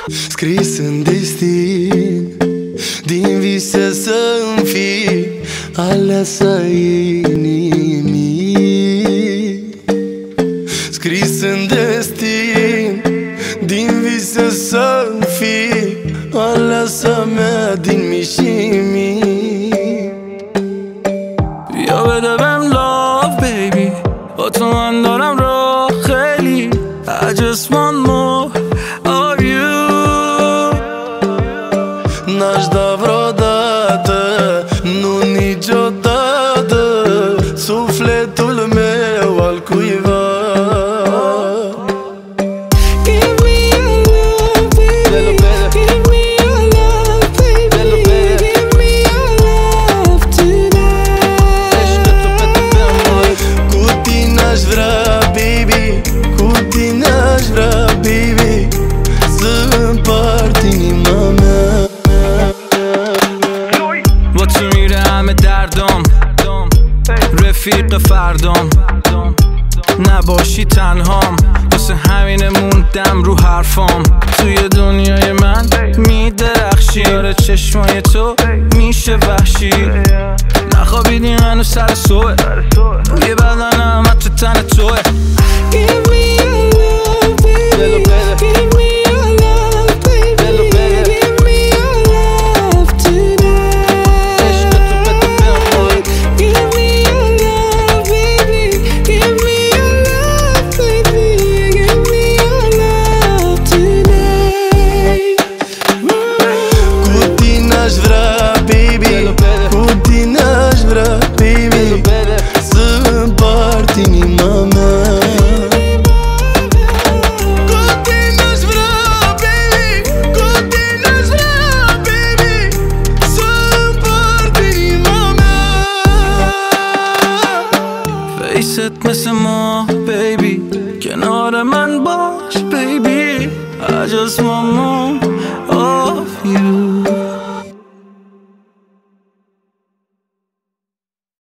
Scris în destin, din vise să-mi fii aleasa inimii. Scris în destin, din vise să-mi fii aleasa mea din mii și mii. یا بده بهم love baby با تو من دارم راه خیلی I just want more of you. N-aș da vreodată, nu niciodată, sufletul meu al cuiva. با تو میره همه دردم رفیق فردام نباشی تنهام واسه همینه موندم رو حرفام توی دنیای من میدرخشی آره چشمای تو میشه وحشی نخوابیدی منو سر صبح روی بدنم حتی تن توه فیست مثل ما baby کنار من باش baby I just want more of you.